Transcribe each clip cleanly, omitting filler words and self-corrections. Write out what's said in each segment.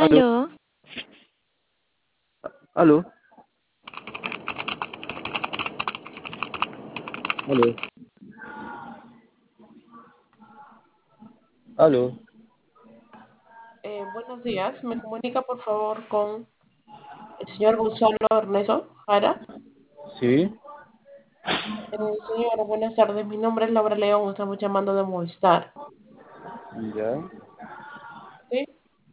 Aló, Aló, aló, aló, aló. Buenos días, me comunica por favor con el señor Gonzalo Ernesto Jara. Sí, Señor, buenas tardes, mi nombre es Laura León, estamos llamando de Movistar. ya. ¿Sí?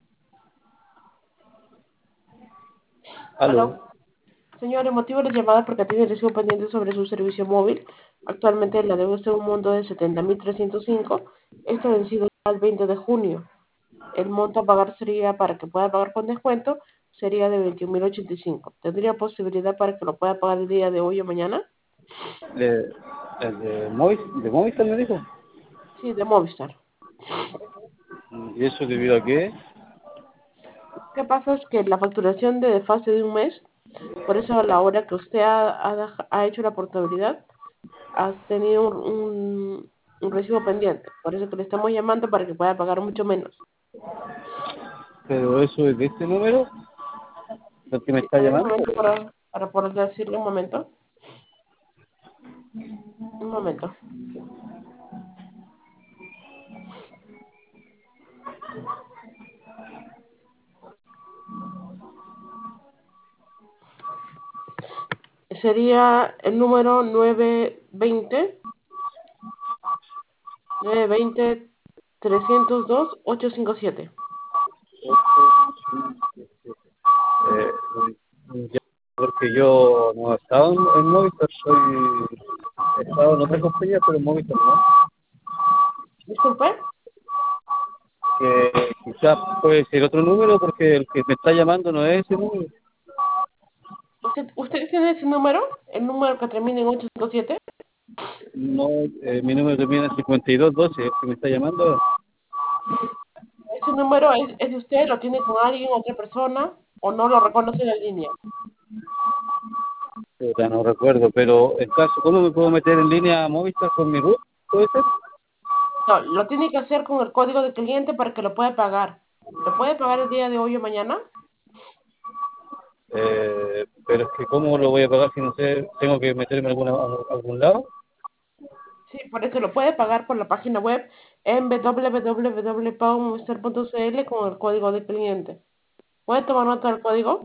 Aló. ¿Aló? Señor, el motivo de la llamada es porque tiene recibo pendiente sobre su servicio móvil. Actualmente la deuda está en un monto de 70.305. Esto vencido el 20 de junio. El monto a pagar sería, para que pueda pagar con descuento, sería de 21.085. ¿Tendría posibilidad para que lo pueda pagar el día de hoy o mañana? De, de Movistar me dijo. Sí, de Movistar. ¿Y eso debido a qué? ¿Qué pasa? Es que la facturación de desfase de un mes, por eso a la hora que usted ha hecho la portabilidad, ha tenido un recibo pendiente. Por eso que le estamos llamando para que pueda pagar mucho menos. Pero eso es de este número, el que me Sí, está a ver, un llamando. momento para poder decirle un momento. Un momento. Sería el número 920 Eh, ya, porque yo no he estado en Movistar, he estado en otra compañía, pero en Movistar no. Disculpe, Que quizás puede ser otro número porque el que me está llamando no es ese número. ¿usted tiene ese número? El número que termina en 857. No, mi número termina en 5212, el que me está llamando. ¿Ese número es de usted? ¿Lo tiene con alguien, otra persona? ¿O no lo reconoce en la línea? Ya no recuerdo, pero en caso, ¿cómo me puedo meter en línea a Movistar con mi root? ¿Puede ser? No, lo tiene que hacer con el código de cliente para que lo pueda pagar. ¿Lo puede pagar el día de hoy o mañana? Pero es que ¿cómo lo voy a pagar si no sé? ¿Tengo que meterme a algún lado? Sí, por eso lo puede pagar por la página web en www.movistar.cl con el código de cliente. ¿Puede tomar nota del código?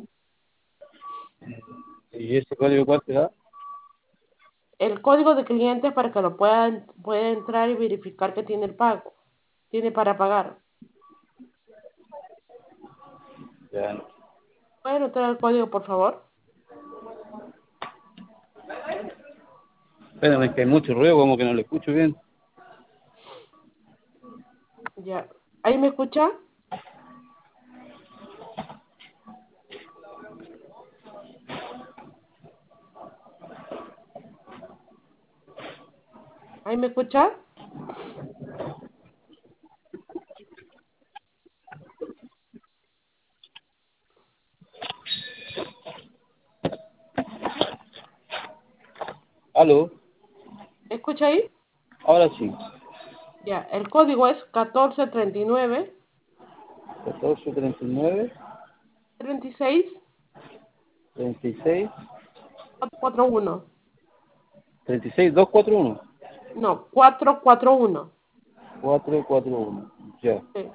¿Y ese código cuál será? El código de cliente es para que lo pueda entrar y verificar que tiene el pago. Tiene para pagar. Ya, no. ¿Puede anotar el código, por favor? Espérame, que hay mucho ruido, como que no lo escucho bien. Ya. ¿Ahí me escucha? ¿Ahí me escucha? ¿Aló? ¿Escucha ahí? Ahora sí. Ya. El código es 1439 1439 36 36 441. 36 241 No, 441. 441. Ya. Sí.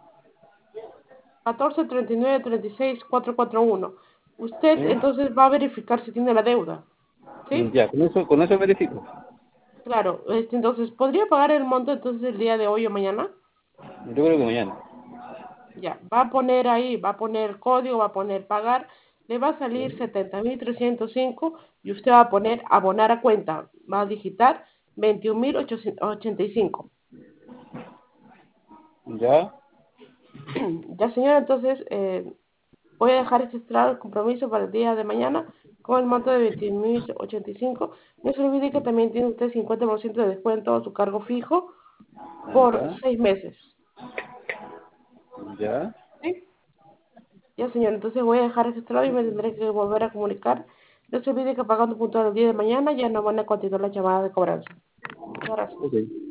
1439 36 441. Usted ¿Sí? entonces va a verificar si tiene la deuda. ¿Sí? Ya, con eso verifico. Claro. Entonces, ¿podría pagar el monto entonces el día de hoy o mañana? Yo creo que mañana. Ya. Va a poner ahí, va a poner el código, va a poner pagar. Le va a salir ¿Sí? 70.305 y usted va a poner abonar a cuenta. Va a digitar 21.085. Ya. Ya, señora, entonces voy a dejar registrado el compromiso para el día de mañana con el monto de 21.085. No se olvide que también tiene usted 50% de descuento a su cargo fijo por Ya. 6 meses. Ya. ¿Sí? Ya, señora, entonces voy a dejar registrado y me tendré que volver a comunicar. No se olvide que pagando puntual el día de mañana ya no van a continuar la llamada de cobranza. Muchas gracias. Ok.